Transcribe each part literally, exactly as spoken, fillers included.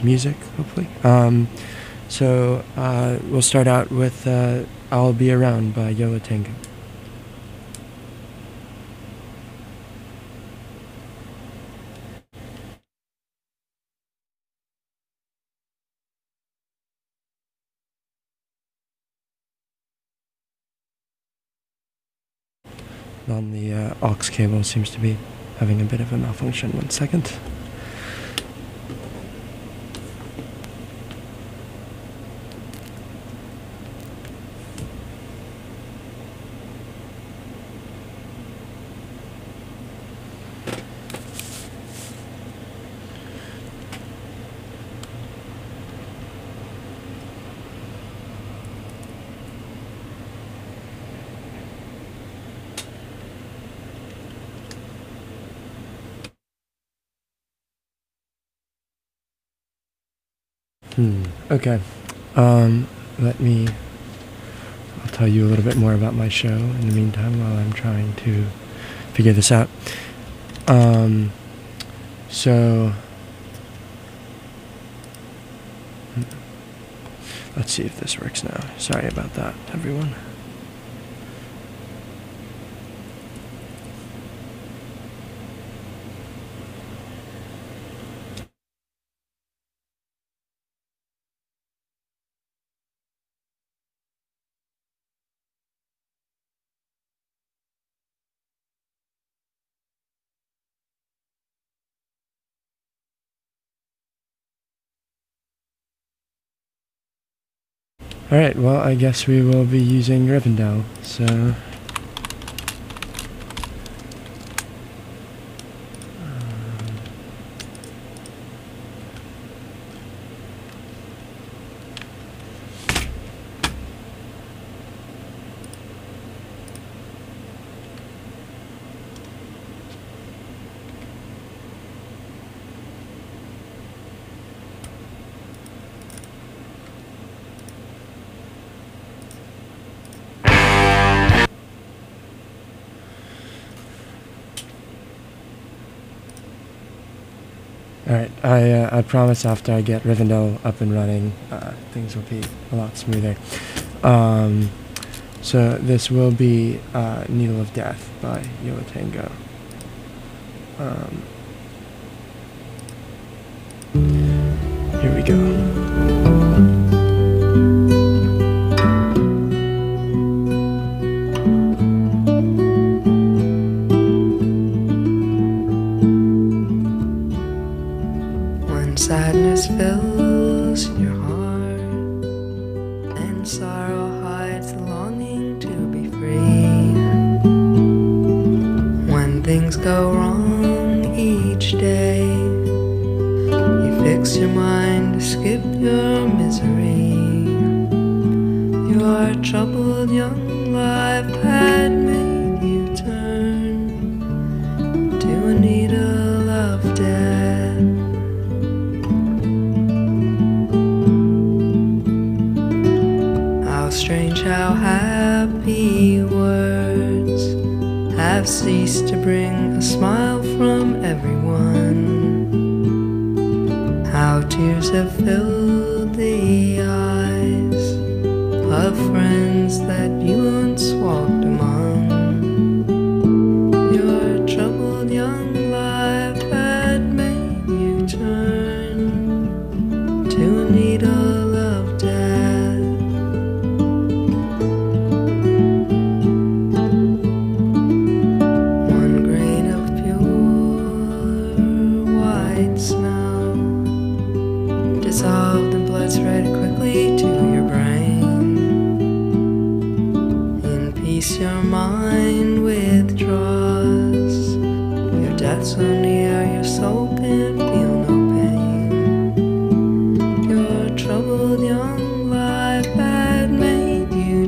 music, hopefully. Um, so uh, we'll start out with uh, I'll Be Around by Yo La Tengo. On the uh, aux cable seems to be having a bit of a malfunction. One second. Hmm. Okay. Um, let me. I'll tell you a little bit more about my show in the meantime while I'm trying to figure this out. Um, so. Let's see if this works now. Sorry about that, everyone. Alright, well, I guess we will be using Rivendell, so... Alright, I, uh, I promise after I get Rivendell up and running, uh, things will be a lot smoother. Um, so this will be uh, Needle of Death by Yo La Tengo. Um, here we go. Sadness fills your heart, and sorrow hides the longing to be free. When things go wrong each day, you fix your mind to skip your misery. Your troubled young life had made you turn to a needle of death. Strange how happy words have ceased to bring a smile from everyone. How tears have filled the eyes of friends that you once walked among. Your troubled young life had made you turn to a needle of death. Dissolved and blood spread quickly to your brain. In peace your mind withdraws. Your death's so near, your soul can feel no pain. Your troubled young life had made you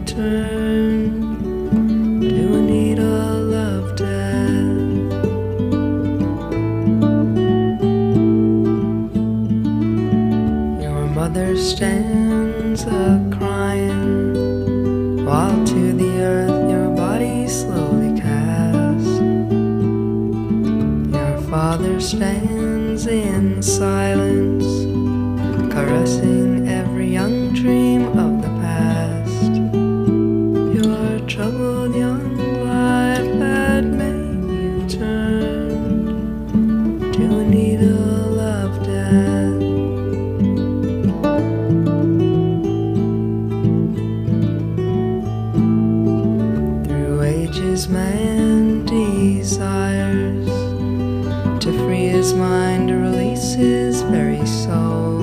turn to a needle of death. Mother stands a-crying, while to the earth your body slowly cast. Your father stands in silence, harassing every young dream of the past. Your troubled young life had made you turn to a needle of death. Through ages man desires to free his mind, to release his very soul,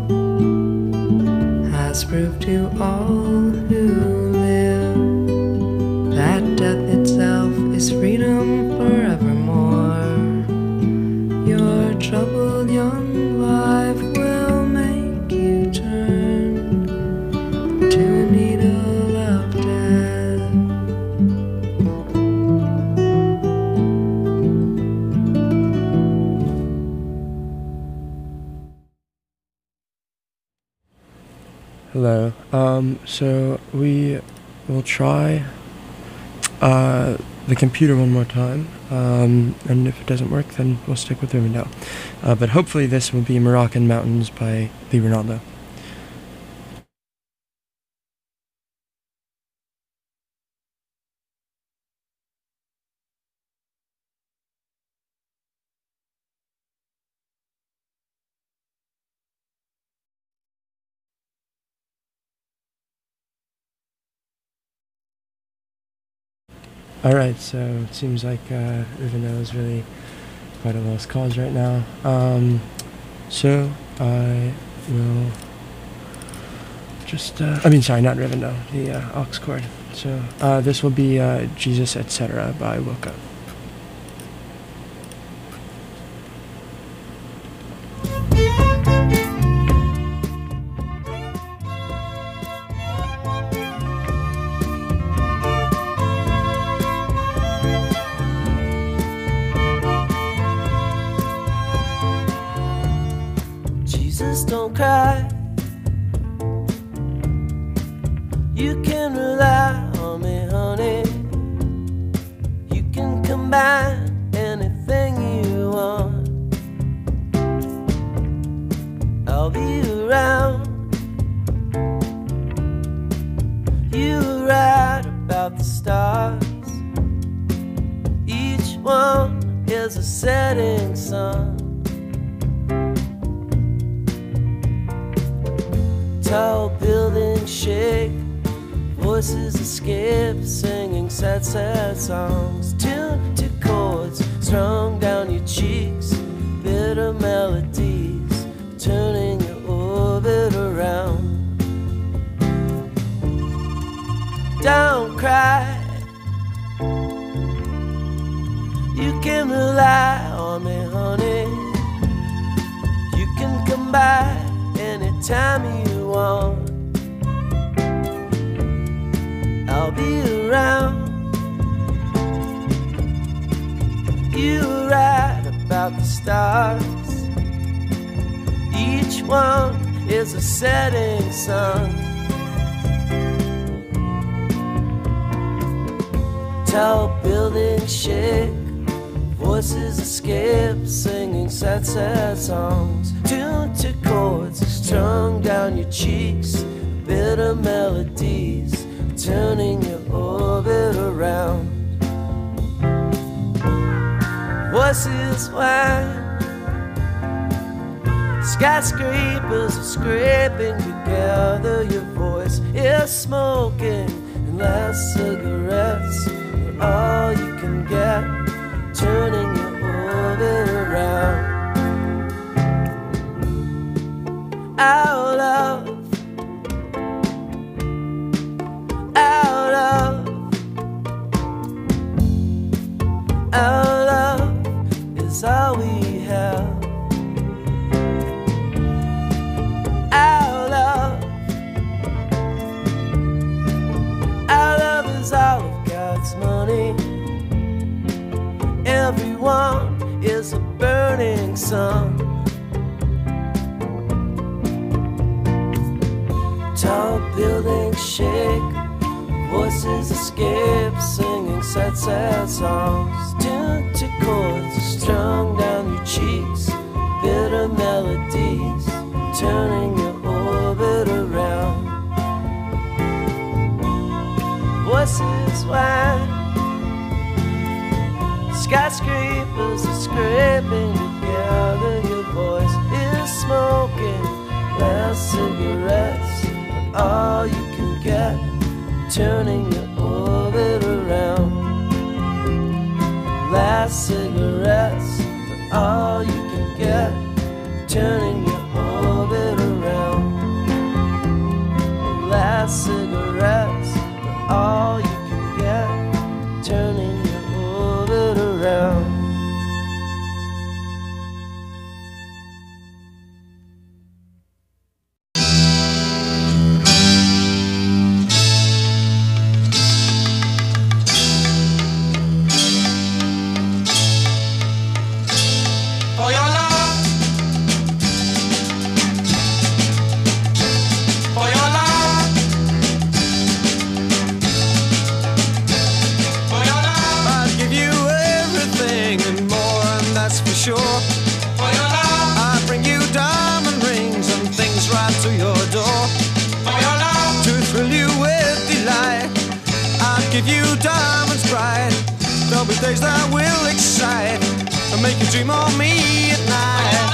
has proved to all who live that death itself is freedom forevermore. Your troubled young life will make you turn to a needle of death. Hello. Um, so we will try uh, the computer one more time, um, and if it doesn't work, then we'll stick with Rivendell. Uh, but hopefully this will be Moroccan Mountains by Lee Ronaldo. Alright, so it seems like uh, Rivendell is really quite a lost cause right now. Um, so I will just, uh, I mean, sorry, not Rivendell, the uh, aux chord. So uh, this will be uh, Jesus, et cetera by Wilco. Jesus, don't cry. You can rely on me, honey. You can combine anything you want. I'll be around. You were right about the stars. Each one is a setting sun. Tall buildings shake, voices escape, singing sad, sad songs, tuned to chords strung down your cheeks, bitter melodies turning your orbit around. Don't cry. You can rely on me, honey. You can come by anytime you want. I'll be around. You were right about the stars. Each one is a setting sun. Tall buildings shake, voices escape, singing sad, sad songs, tuned to chords strung down your cheeks, bitter melodies turning your orbit around. Voices whine, skyscrapers are scraping together. Your voice is smoking, and last cigarettes are all you can get, turning your orbit around. Our love, our love, our love is all we have. Our love, our love is all of God's money. Everyone is a burning sun. Tall buildings shake, voices escape, singing sad, sad songs, tuned to chords strung down your cheeks, bitter melodies turning your old faces wide. Skyscrapers are scraping together. Your voice is smoking. Last cigarettes are all you can get. Turning your orbit around. Last cigarettes are all you can get. Turning your orbit around. Last cigarettes are all you can get. Turning your orbit around. Sure. For your love, I bring you diamond rings and things right to your door. For your love, to thrill you with delight, I'll give you diamonds bright. There'll be days that will excite and make you dream of me at night.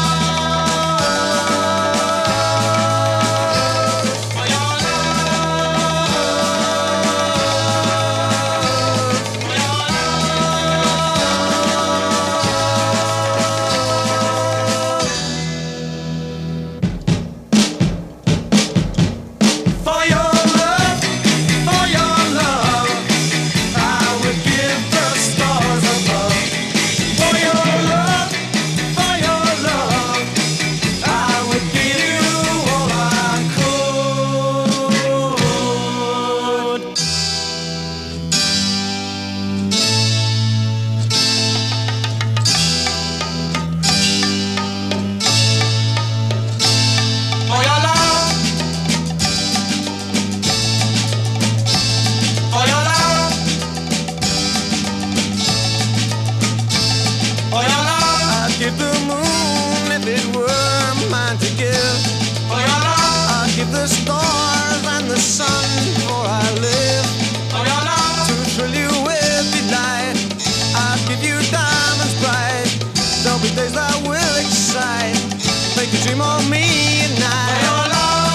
The stars and the sun for I live. For your love, to thrill you with delight, I'll give you diamonds bright. There'll be days that will excite, make you dream of me at night. For your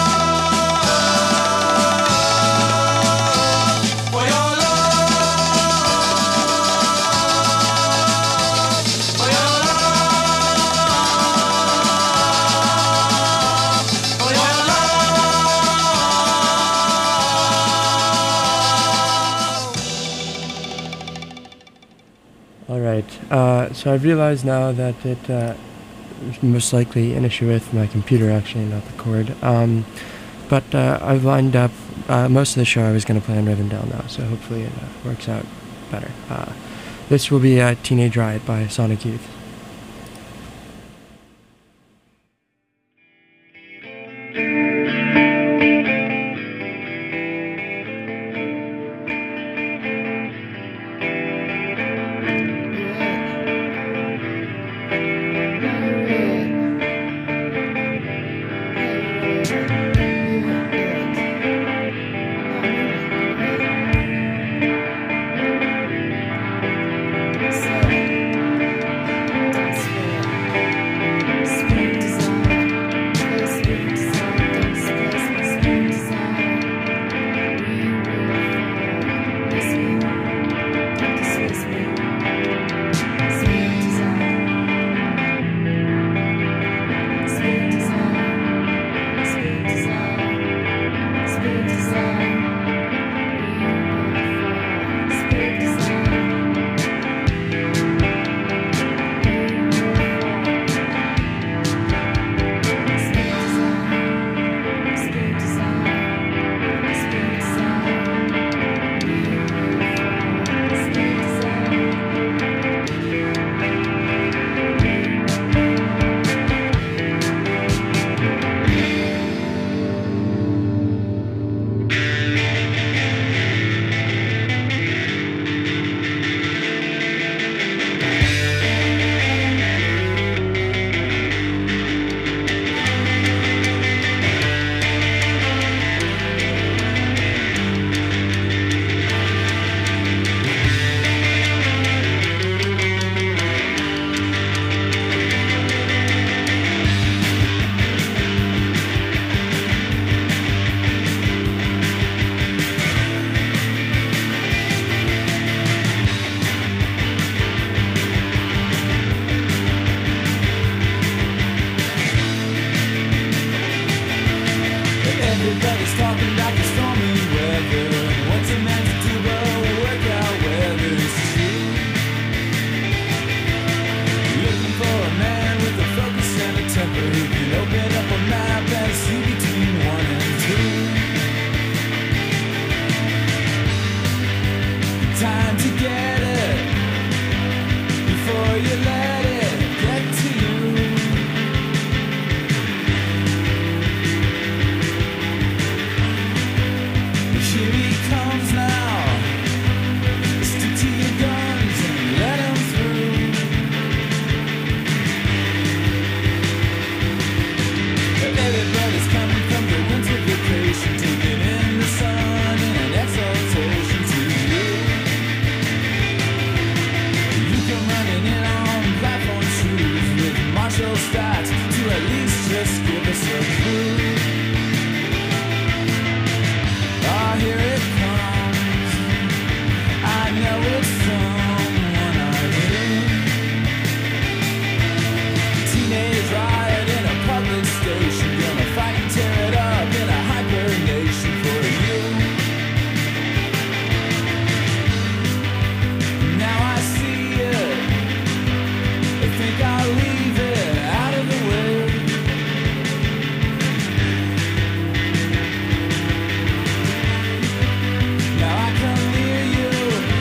love, for your love, for your love, for your Alright, uh, so I've realized now that it uh, is most likely an issue with my computer, actually, not the cord. Um, but uh, I've lined up uh, most of the show I was going to play on Rivendell now, so hopefully it uh, works out better. Uh, this will be uh, Teenage Riot by Sonic Youth. Sweet desire, sweet desire. Everybody's talking about the stormy weather. What's a man to do but work out whether it's true? Looking for a man with a focus and a temper who can open up a map and see between one and two. Time to get it before you let it get to you. Here he comes now. Stick to your guns and let him through. Everybody's coming from the winter vacation, taking in the sun in an exaltation to you. You come running in on platform shoes with Marshall stats to at least just give us a clue. Ah, here it comes. I know it's someone I knew. Teenage riot in a public station, gonna fight and tear it up in a hibernation for you. Now I see it. I think I'll leave it out of the way. Now I come near you.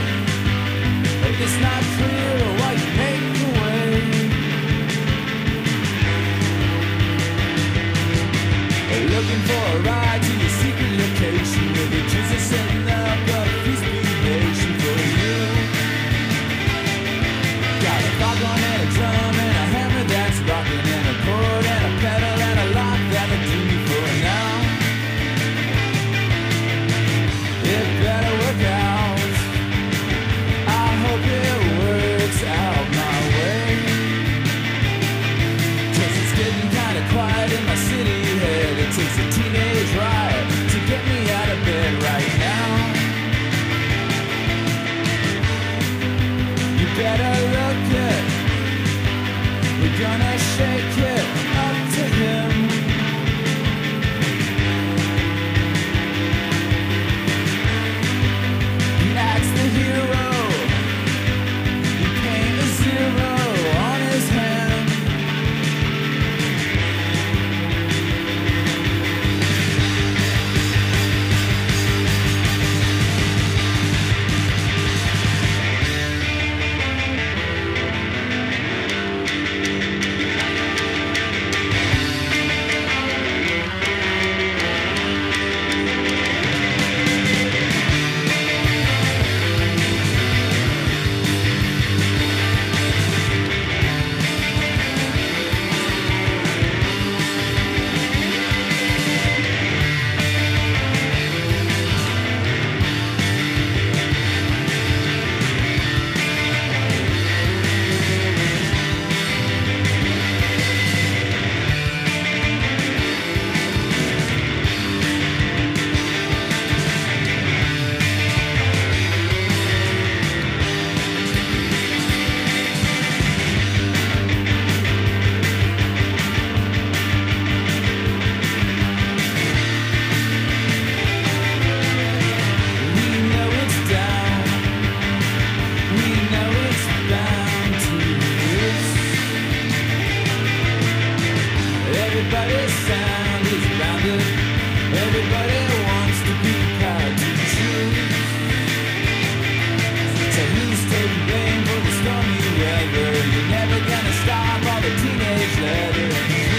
It's not clear why you make your way. Looking for a ride to your secret location where the Jews are setting up a feast nation for you. Got a foghorn and a drum and a hammer that's rocking and a chord and a pedal and a lock that'll do me for now. It better work out. I hope it works out my way. 'Cause it's getting kinda quiet in my city head. It takes a teenage riot to get me out of bed right now. You better look it. We're gonna shake it up to him. He acts the hero. You paint a zero on his hand. Everybody's sound is rounded. Everybody wants to be proud to choose. So who's taking blame for the stormy weather? You're never gonna stop all the teenage leather.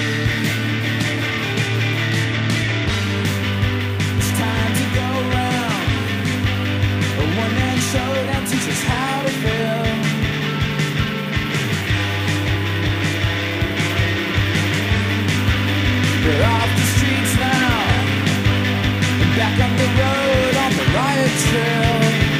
It's time to go round. A one-man showdown teaches us how to feel. We're off the streets now, and back on the road on the riot trail.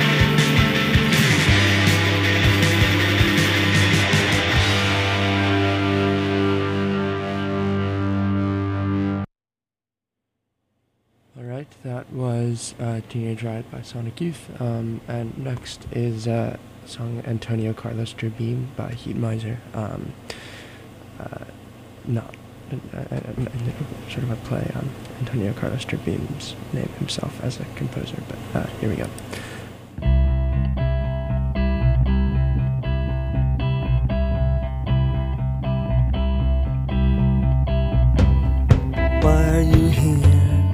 Alright, that was uh, Teenage Riot by Sonic Youth. Um, and next is uh, song Antonio Carlos Jobim by Heat Miser. Um, uh, not a, a, a, sort of a play on Antonio Carlos Jobim's name himself as a composer, but uh, here we go. Why are you here?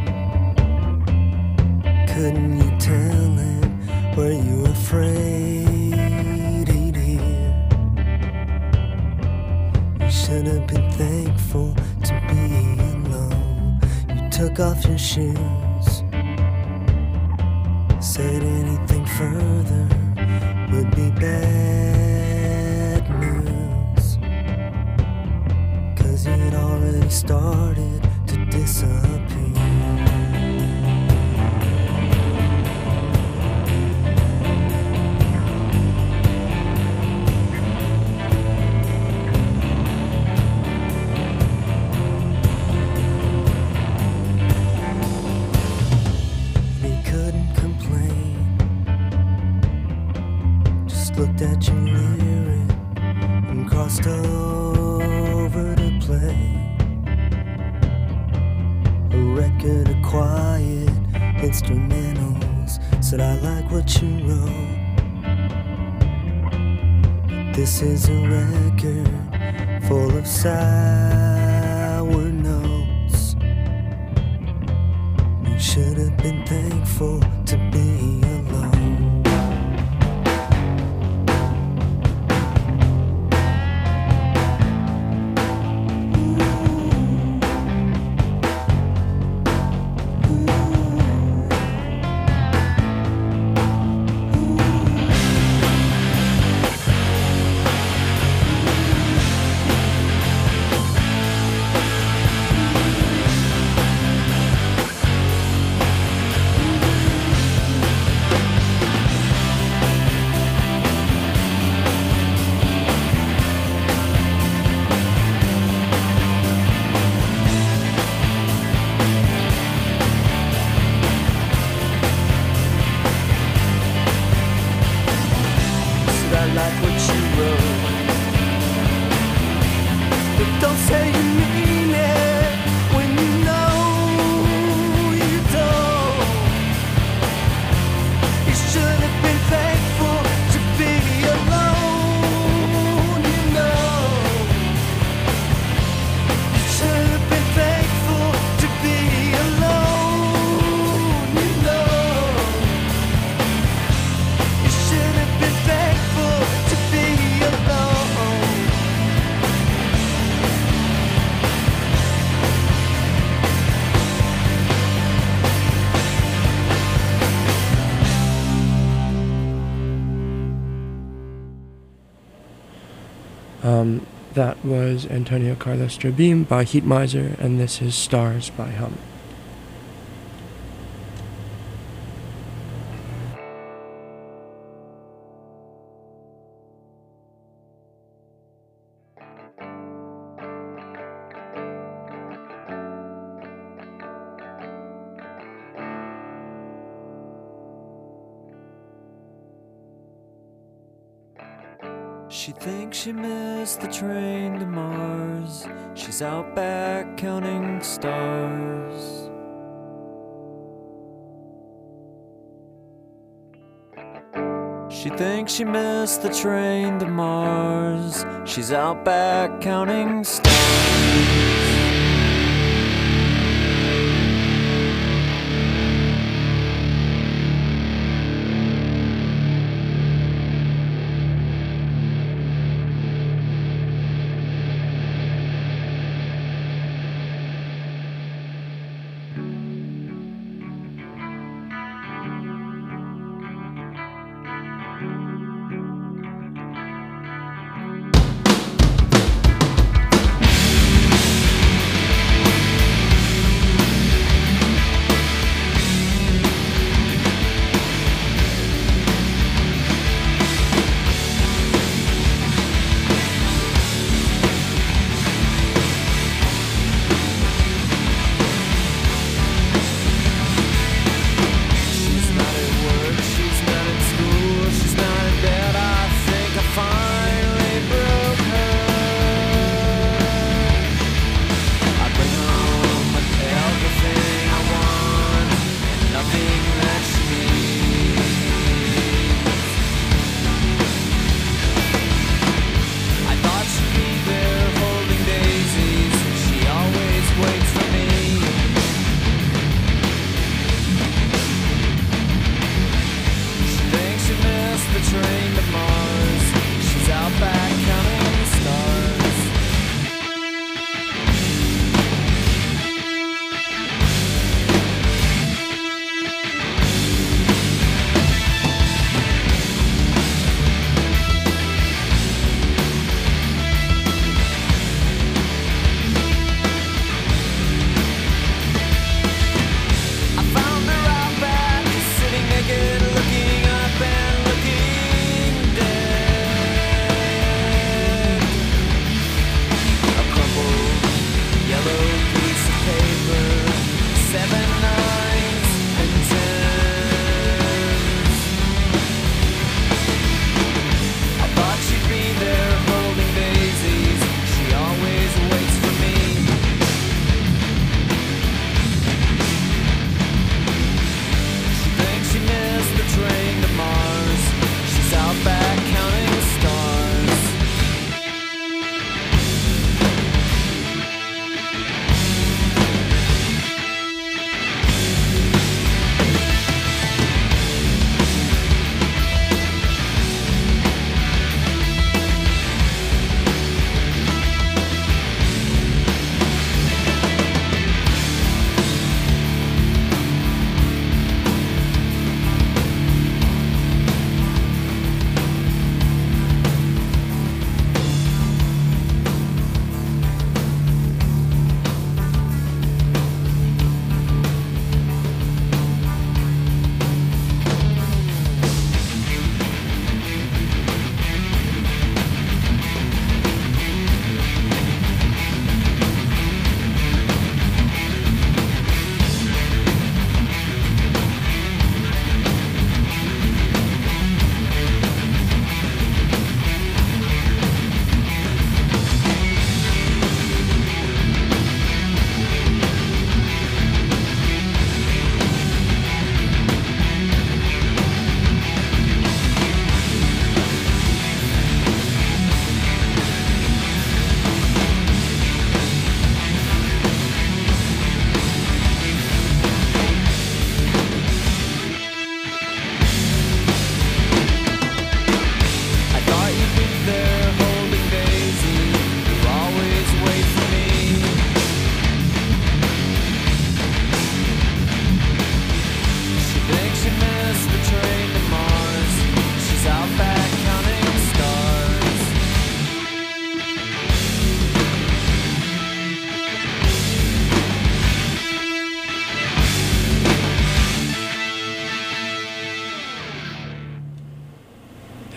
Couldn't you tell him? Were you afraid he'd hear? You should have been thankful to be alone. You took off your shoes, said anything further would be bad news, 'cause you'd already started to disappear. Looked at your lyric and crossed over to play a record of quiet instrumentals. Said I like what you wrote. This is a record full of sour notes. You should have been thankful to be alone. Like what you wrote, but don't say you mean it when you know you don't. You should have been thankful to be alone, you know. You should have been thankful to be alone, you know. You should have been thankful to be alone. Um, that was Antonio Carlos Jobim by Heat Miser, and this is Stars by Hum. She thinks she missed the train to Mars. She's out back counting stars. She thinks she missed the train to Mars. She's out back counting stars.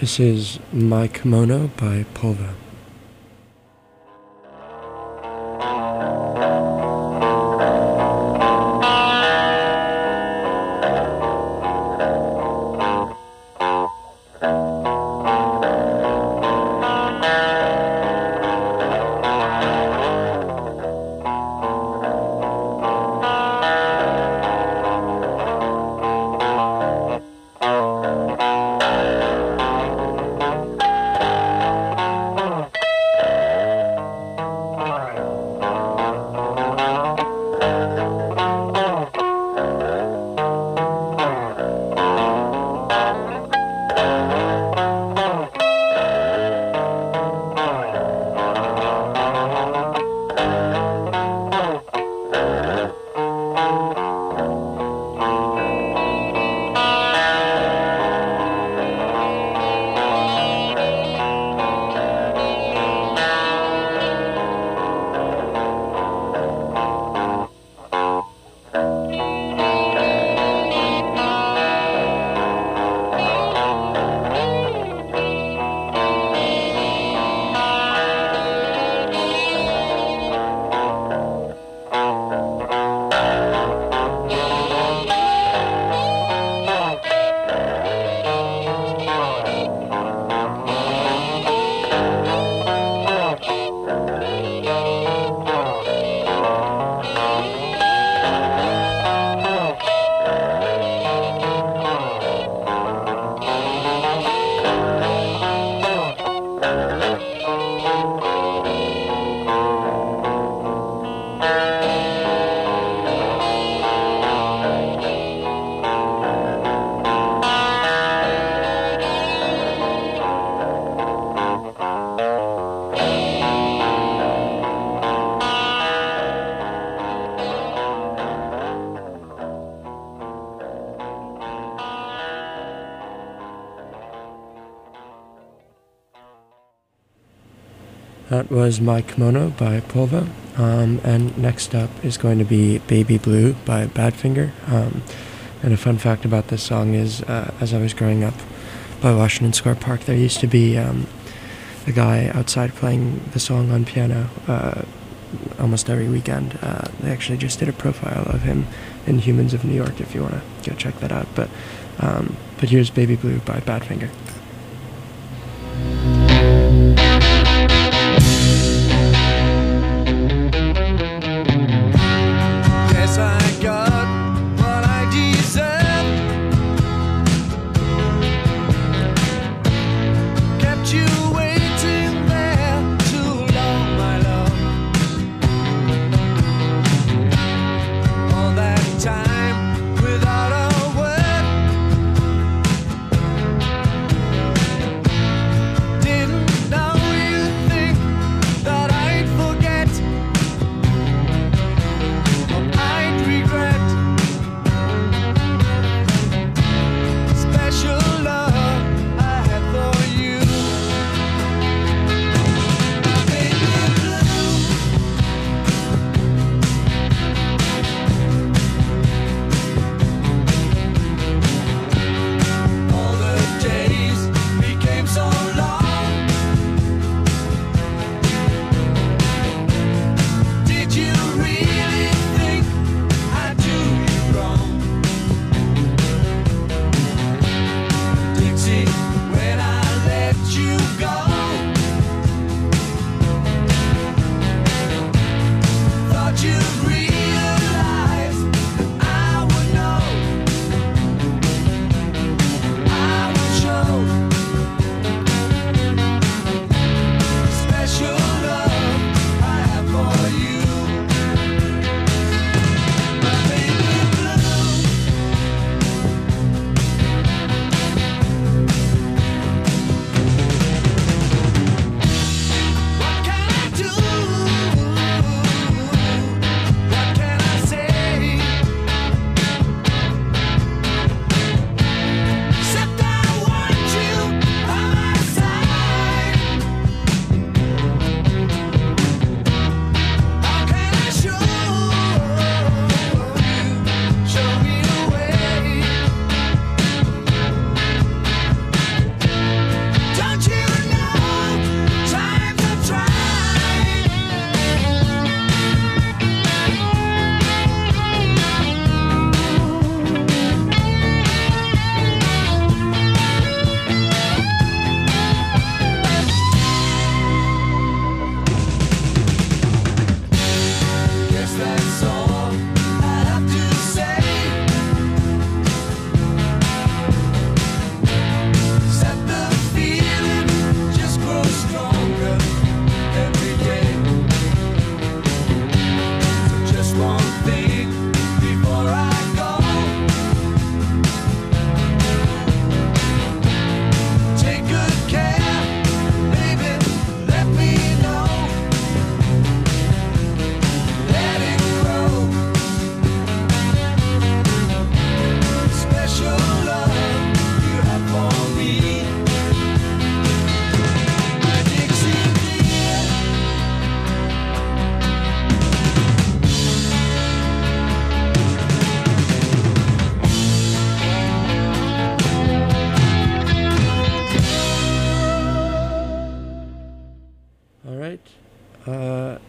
This is My Kimono by Pulva. That was My Kimono by Pulva. Um, and next up is going to be Baby Blue by Badfinger. Um, and a fun fact about this song is, uh, as I was growing up by Washington Square Park, there used to be um, a guy outside playing the song on piano uh, almost every weekend. Uh, they actually just did a profile of him in Humans of New York, if you want to go check that out. But, um, but here's Baby Blue by Badfinger. Time without a word.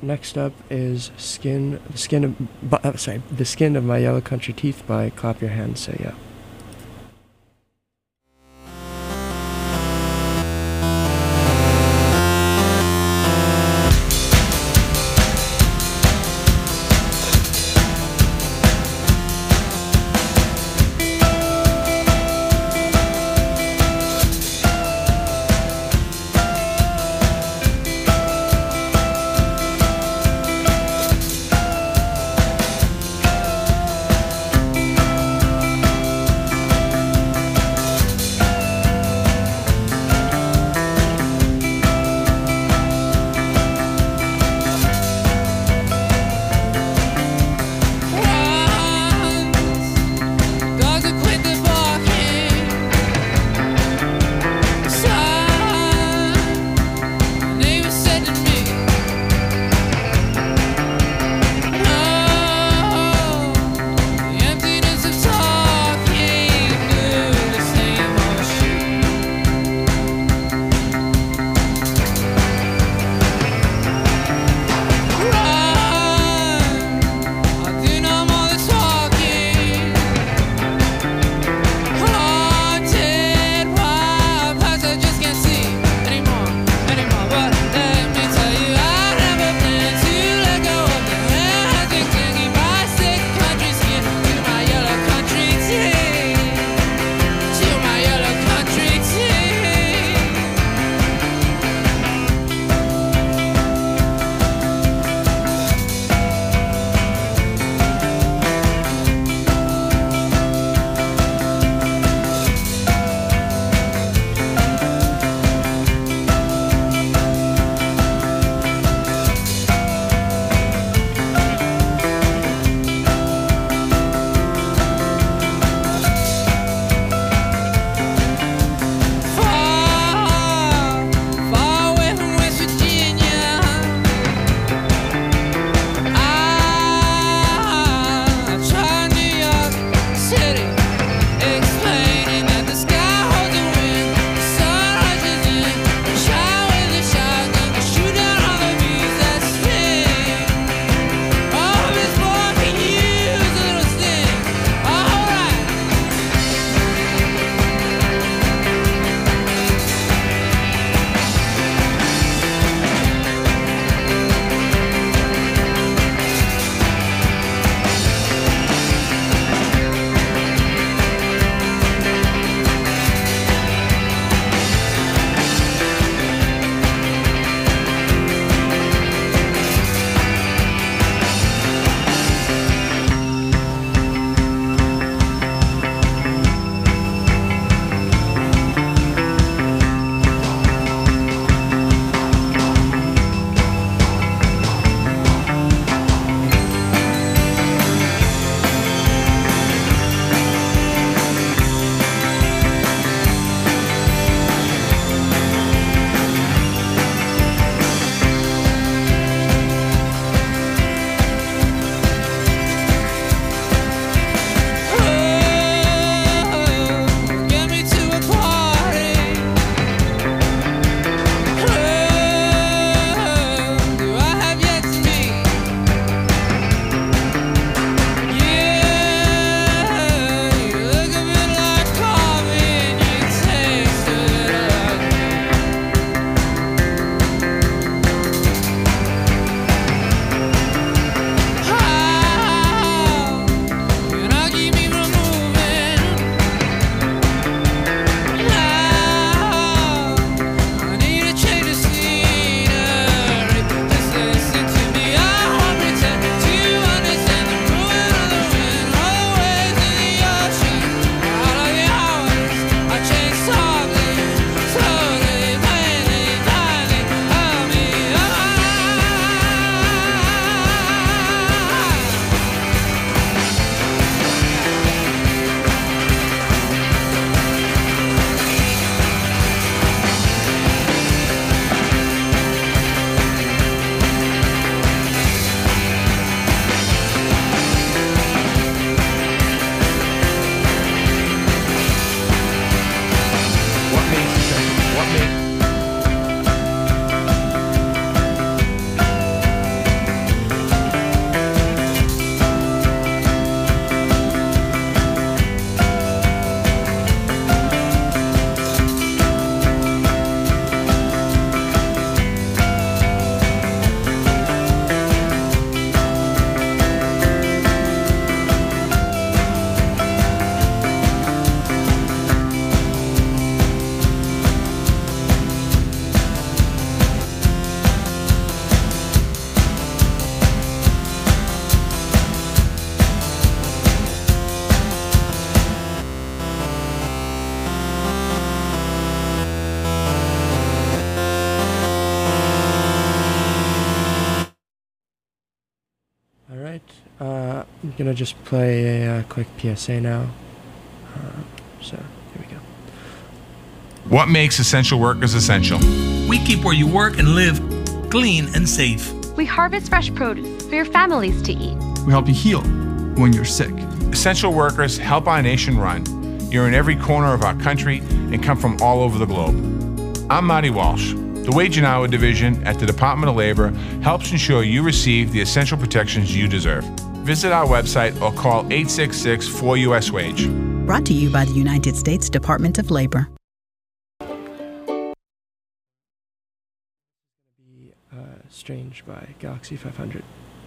next up is Skin, the Skin of, bu- uh, sorry, The Skin of My Yellow Country Teeth by Clap Your Hands, Say Yeah. Thank gonna just play a uh, quick P S A now. Uh, so here we go. What makes essential workers essential? We keep where you work and live clean and safe. We harvest fresh produce for your families to eat. We help you heal when you're sick. Essential workers help our nation run. You're in every corner of our country and come from all over the globe. I'm Marty Walsh. The Wage and Hour Division at the Department of Labor helps ensure you receive the essential protections you deserve. Visit our website or call eight six six, four U S WAGE. Brought to you by the United States Department of Labor. Be uh, Strange by Galaxy five hundred.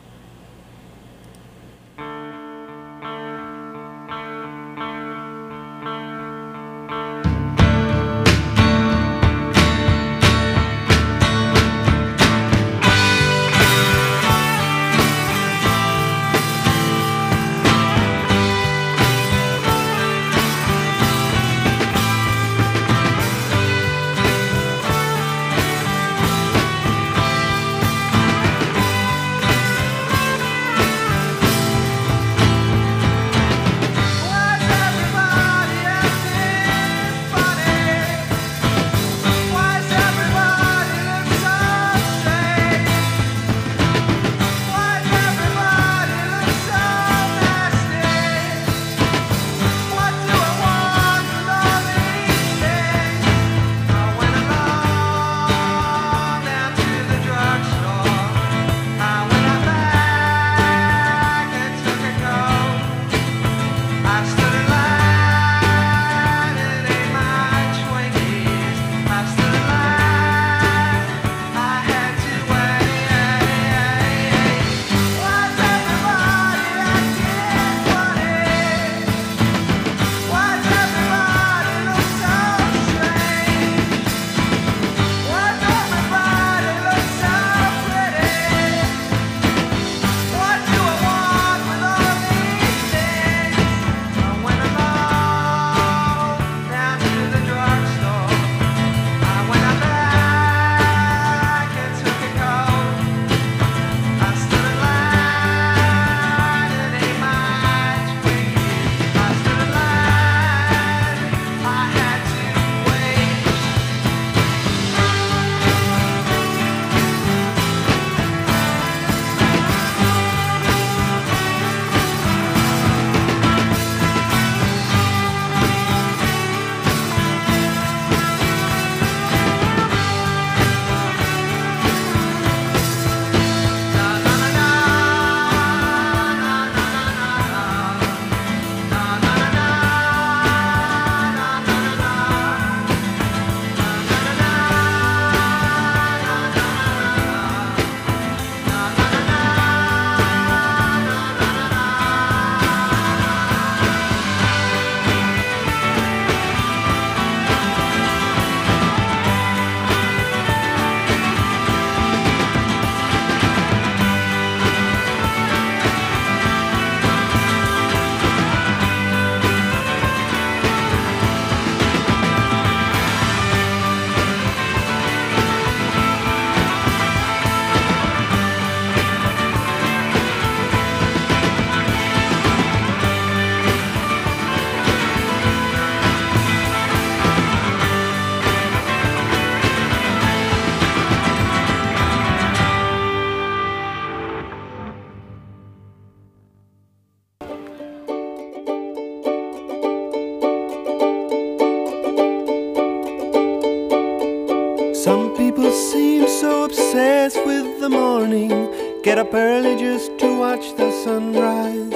Some people seem so obsessed with the morning, get up early just to watch the sunrise.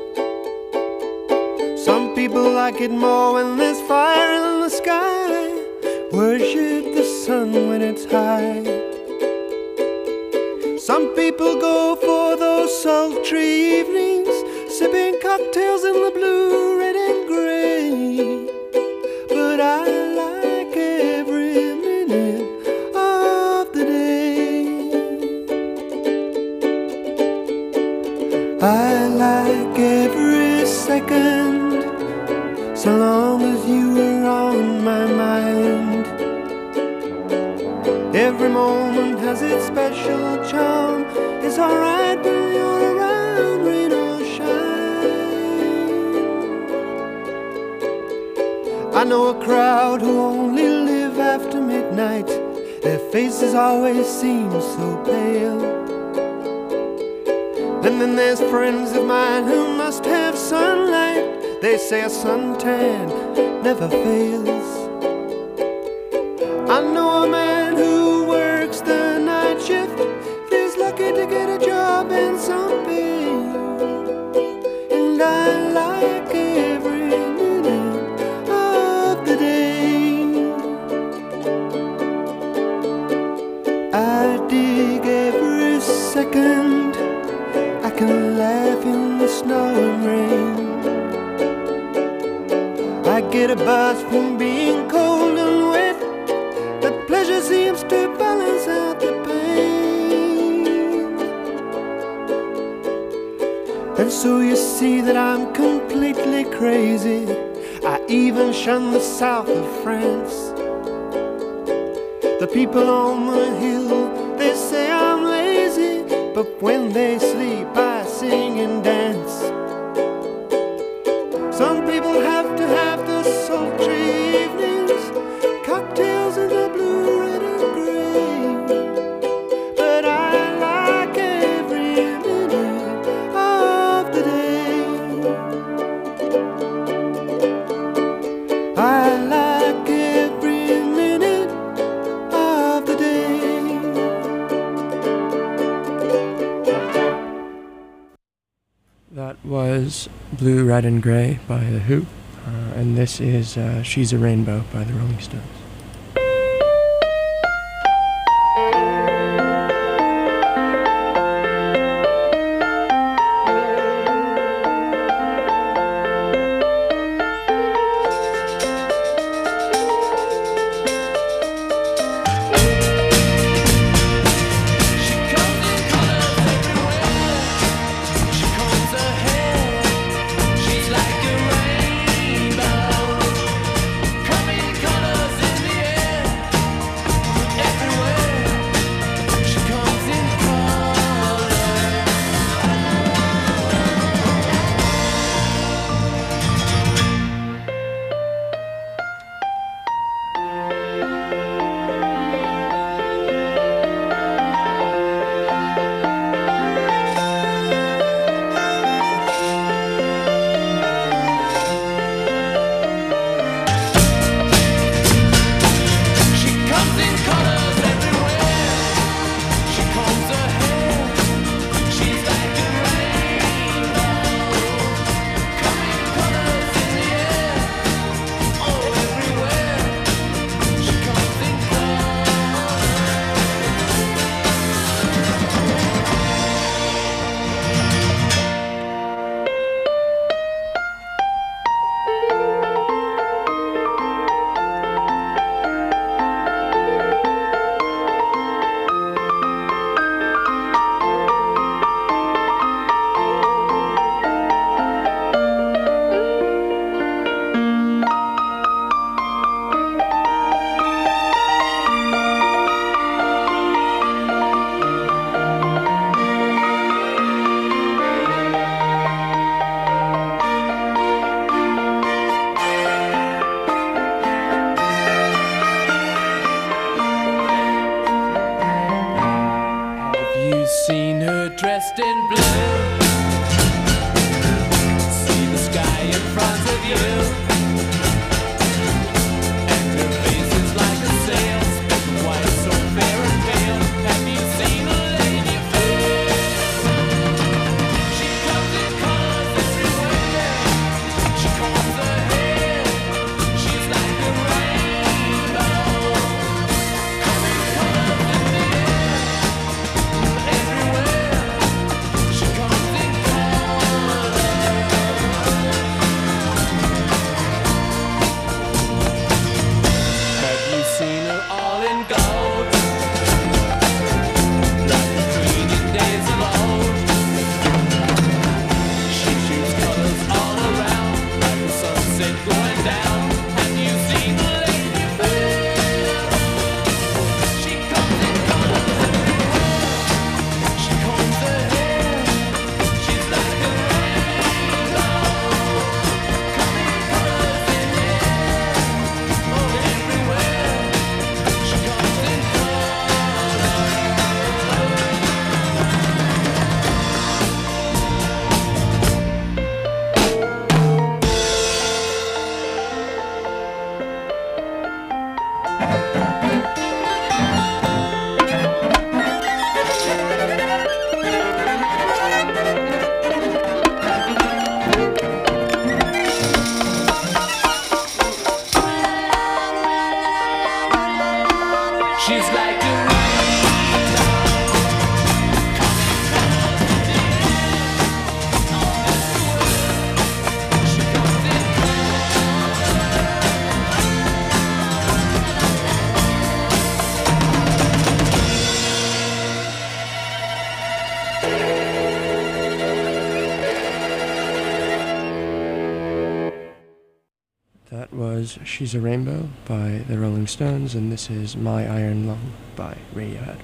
Some people like it more when there's fire in the sky, worship the sun when it's high. Some people go for those sultry evenings, sipping cocktails in the blue, red and gray. But I like every minute of the day. I like every second, so long as you are on my mind. Every moment has its special charm. It's alright when you're around, rain or shine. know a crowd who only live after midnight. Their faces always seem so pale. And then there's friends of mine who must have sunlight. They say a suntan never fails. I know a man who works the night shift. He's lucky to get a job and some pay. And I like every minute of the day. I dig every second I can laugh in the snow and rain. I get a buzz from being cold and wet. The pleasure seems to balance out the pain. And so you see that I'm completely crazy. I even shun the south of France. The people on the hill, they say I'm lazy, but when they sleep I sing and dance. Some people have to have the sultry evenings, cocktails in the blue, red and grey. But I like every minute of the day. I like every minute of the day. That was Blue, Red and Grey by The Who, uh, and this is uh, She's a Rainbow by the Rolling Stones. Seen her dressed in blue. See the sky in front of you, and her face is like a sail, speaking white, so fair and pale. Have you seen a lady fair? She comes in colors everywhere. She combs her hair. She's like a rainbow, coming colors in the air. Everywhere she That was She's a Rainbow by the Rolling Stones, and this is My Iron Lung by Radiohead.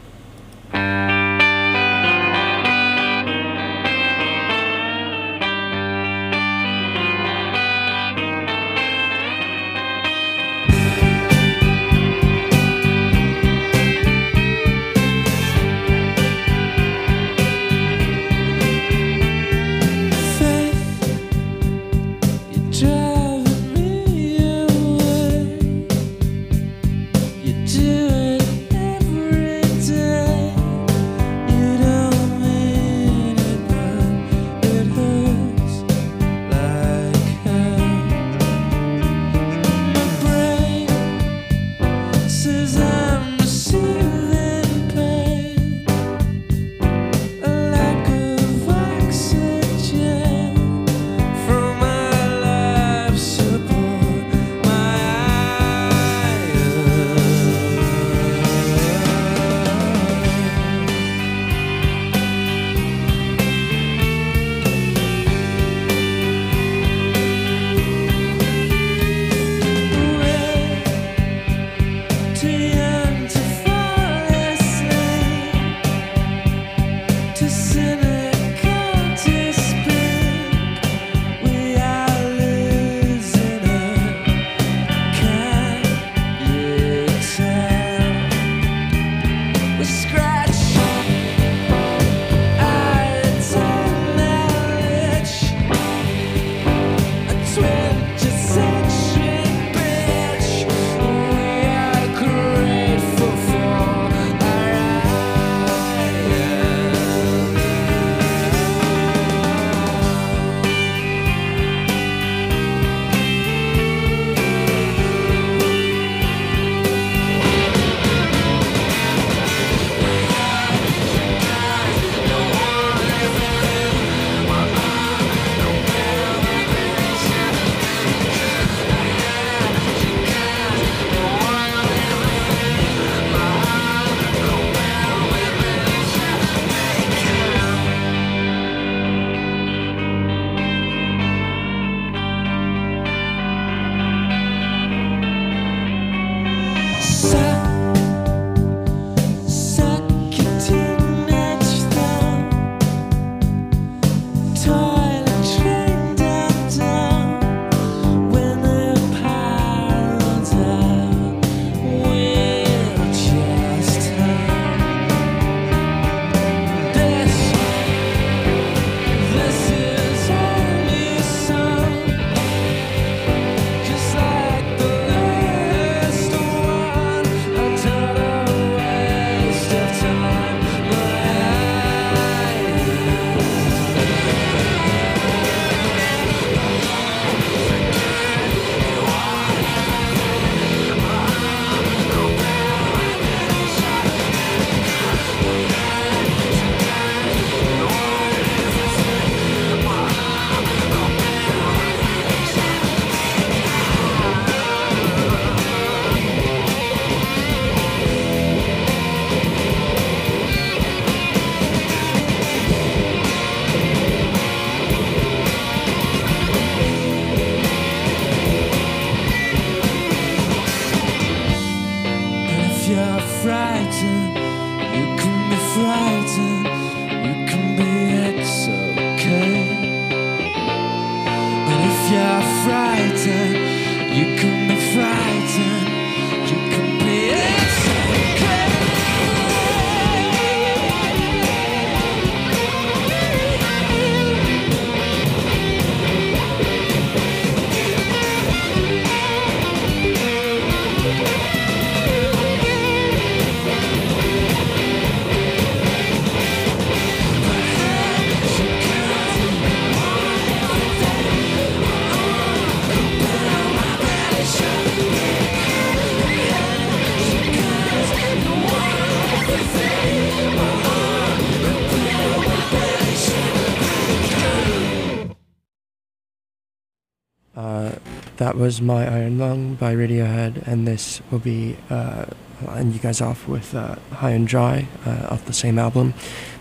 That was My Iron Lung by Radiohead, and this will be, uh, I'll end you guys off with uh, High and Dry uh, off the same album.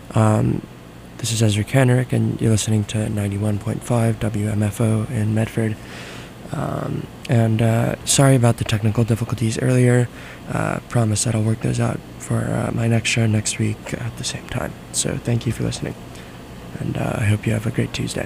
Um, this is Ezra Kenrick, and you're listening to ninety-one point five W M F O in Medford. Um, and uh, sorry about the technical difficulties earlier. Uh, promise that I'll work those out for uh, my next show next week at the same time. So thank you for listening, and uh, I hope you have a great Tuesday.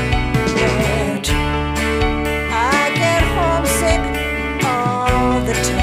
The time